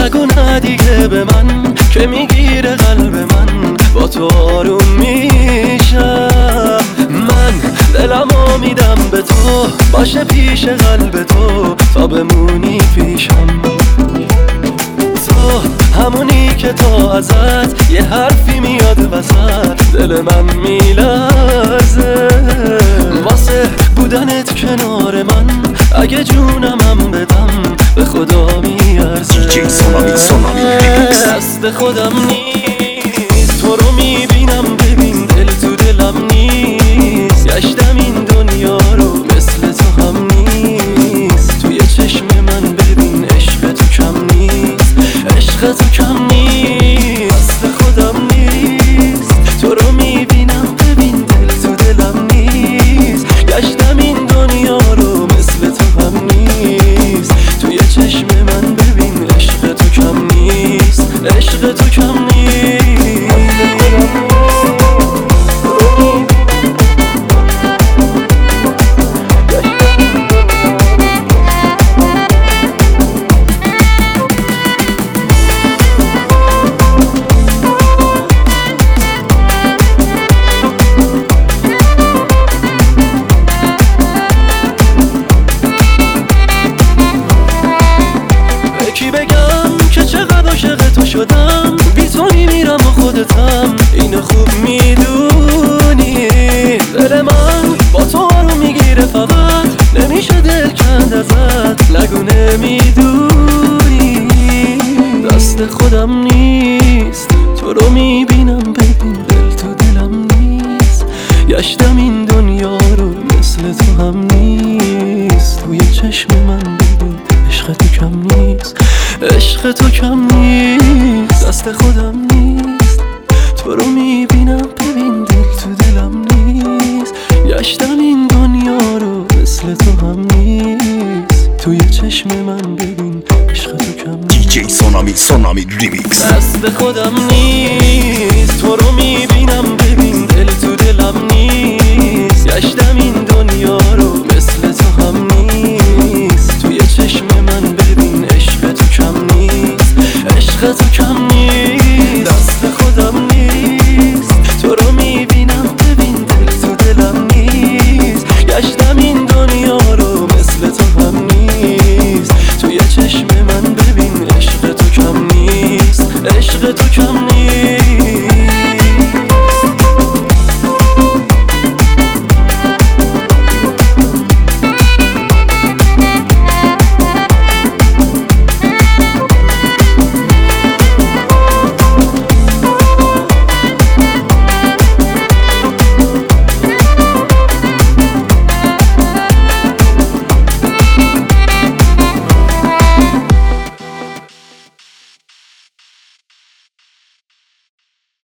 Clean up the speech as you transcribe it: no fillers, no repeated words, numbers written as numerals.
نگو نه دیگه به من که میگیره قلب من، با تو آروم میشم. من دلمو میدم به تو، باشه پیش قلب تو تا بمونی پیشم. تو همونی که تا ازت یه حرفی میاد وسط دل من میلرزه. واسه بودنت کنار من اگه جونمم بدم به خدا میارزه. دست خودم نیست، تو رو میبینم ببین دل تو دلم نیست. گشتم این دنیا رو مثل تو هم نیست. توی چشم من ببین عشق تو کم نیست، عشق تو کم نیست. دست خودم نیست، تو رو میبینم ببین دل تو دلم نیست. گشتم این دنیا رو مثل تو هم نیست. توی چشم من ببین عشق تو کم نیست، عشق تو کم نیست. کی بگم که چقدر عاشق تو شدم، بی تو میمیرم و خودتم اینو خوب میدونی. دل من با تو آروم میگیره فقط نمیشه دل کند ازت، نگو نمیدونی. دست خودم نیست، تو رو میبینم ببین دل تو دلم نیست. گشتم این دنیا رو مثل تو هم نیست. توی چشم من ببین عشق تو کم نیست، عشق تو کم نیست. دست خودم نیست، تو رو میبینم ببین دل تو دلم نیست. گشتم این دنیا رو مثل تو هم نیست. توی چشم من ببین عشق تو کم نیست. DJ سونامی ریمیکس. دست خودم نیست، تو رو میبینم